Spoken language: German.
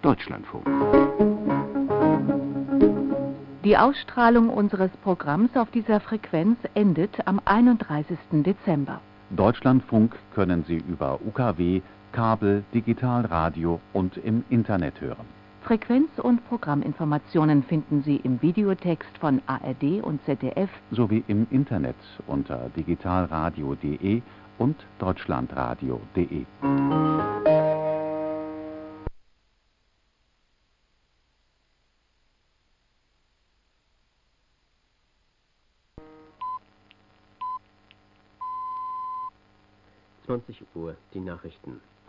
Deutschlandfunk. Die Ausstrahlung unseres Programms auf dieser Frequenz endet am 31. Dezember. Deutschlandfunk können Sie über UKW, Kabel, Digitalradio und im Internet hören. Frequenz- und Programminformationen finden Sie im Videotext von ARD und ZDF sowie im Internet unter digitalradio.de und deutschlandradio.de. Uhr, die Nachrichten.